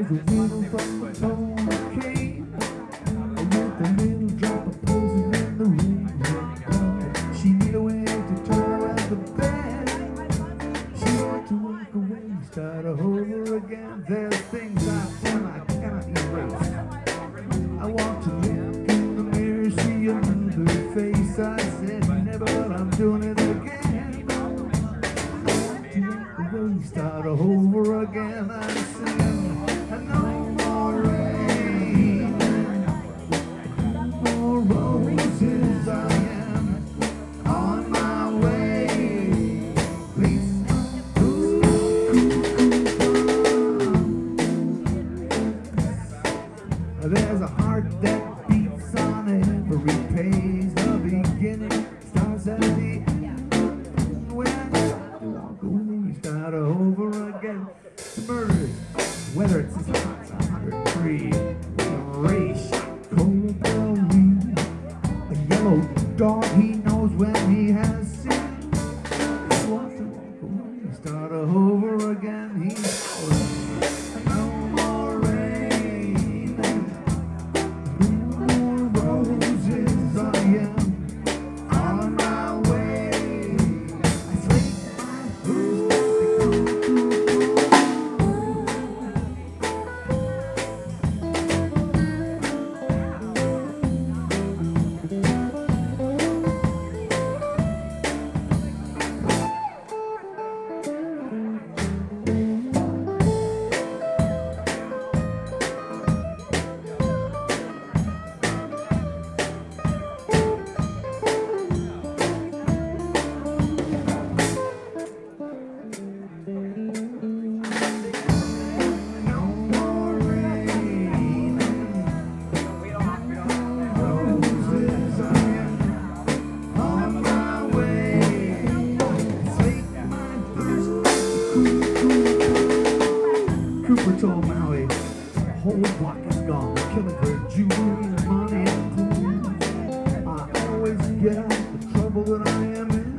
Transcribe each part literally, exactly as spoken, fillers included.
a little from the cocaine, with a little drop of poison in the ring. She need a way to turn around the bed. She wants to walk away, start over again. There's things I cannot, cannot erase. I want to look in the mirror, see another face. I said never, but I'm doing it again. I want to walk away, start over again. I'm singing, and no more rain, no more roses. I am on my way. Please, ooh, there's a heart that beats on every page. The beginning starts at the end. When you walk away, start over again. Murders, whether it's as hot as one hundred three, race, cold Berlin, a yellow dog, he knows when he has sinned. He wants to walk away, start over again. He's howling, no more rain, no more roses. I am on my way. I sleep my boots. No more rain, roses. I am on my way. Slake my thirst. Cooper told Maui, the whole block is gone. They're killing for jewelry and money and clothes. I always get out the trouble that I am in.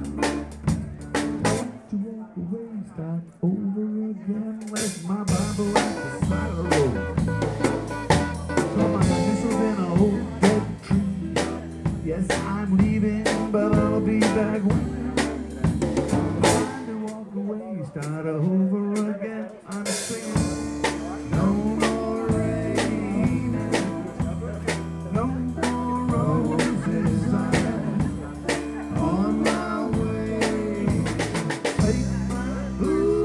To walk away, start over again. Left my Bible at the side of the road. Saw my initials in a old dead tree. Yes, I'm leaving, but I'll be back when. Time to walk away, start over again. I'm singing, no more rain, no more roses. I am on my way. Take my ooh.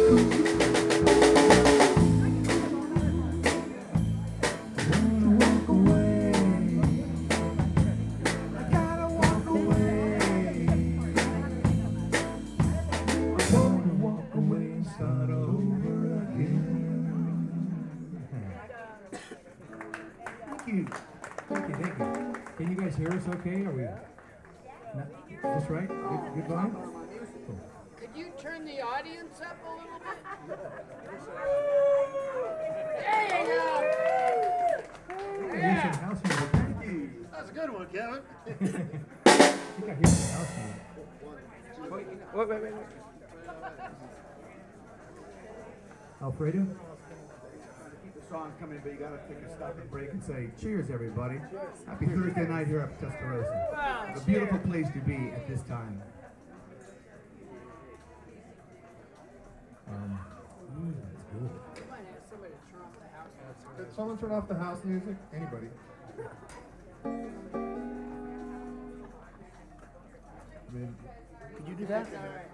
Wanna walk away. I gotta walk away. I wanna walk away, start over again. Thank you. Thank you, thank you. Can you guys hear us okay? Are we? Not, just right? Good, good volume? Cool. Could you turn the audience up a little bit? There you go. Here's some house music. Thank you. That's a good one, Kevin. I think I hear some house music. Wait, wait, wait, wait. Alfredo? Keep the song coming, but you gotta take a stop and break and say, cheers, everybody. Happy Thursday night here at Tuscaloosa. It's a beautiful place to be at this time. Um, ooh, that's good. You might have somebody turn off the house. Did someone turn off the house music? Anybody? I mean, Could you do that? All right.